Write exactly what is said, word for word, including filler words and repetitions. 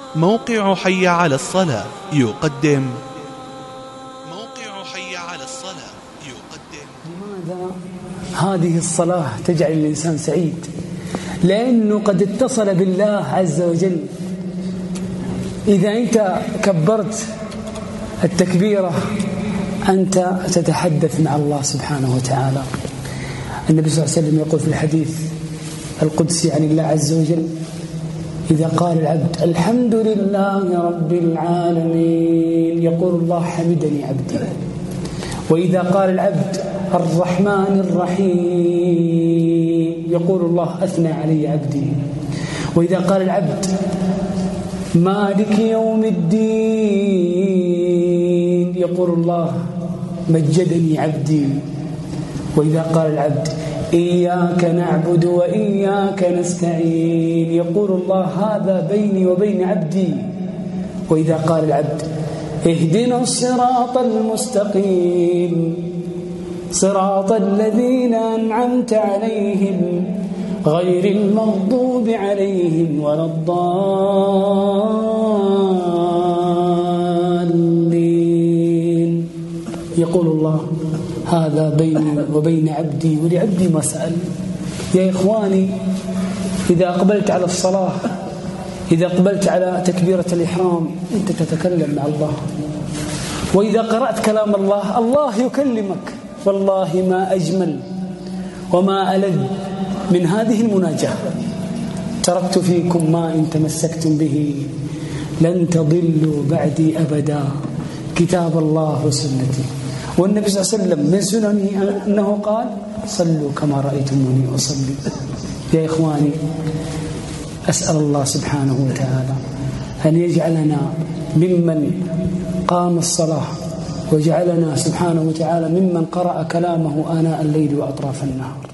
موقع حي على الصلاة يقدم موقع حي على الصلاة يقدم لماذا هذه الصلاة تجعل الإنسان سعيد؟ لأنه قد اتصل بالله عز وجل. إذا أنت كبرت التكبيرة أنت تتحدث مع الله سبحانه وتعالى. النبي صلى الله عليه وسلم يقول في الحديث القدسي عن الله عز وجل: إذا قال العبد الحمد لله رب العالمين يقول الله حمدني عبدي. وإذا قال العبد الرحمن الرحيم يقول الله أثنى علي عبدي. وإذا قال العبد مالك يوم الدين يقول الله مجدني عبدي. وإذا قال العبد إياك نعبد وإياك نستعين يقول الله هذا بيني وبين عبدي. وإذا قال العبد اهدنا الصراط المستقيم صراط الذين أنعمت عليهم غير المغضوب عليهم ولا الضالين يقول الله هذا بيني وبين عبدي ولعبدي ما سأل. يا إخواني، إذا أقبلت على الصلاة، إذا أقبلت على تكبيرة الإحرام أنت تتكلم مع الله. وإذا قرأت كلام الله الله يكلمك. والله ما أجمل وما ألذ من هذه المناجاة. تركت فيكم ما إن تمسكتم به لن تضلوا بعدي أبدا، كتاب الله وسنتي. والنبي صلى الله عليه وسلم من سننه أنه قال صلوا كما رأيتموني أصلي. يا إخواني، أسأل الله سبحانه وتعالى أن يجعلنا ممن قام الصلاة، وجعلنا سبحانه وتعالى ممن قرأ كلامه آناء الليل وأطراف النهار.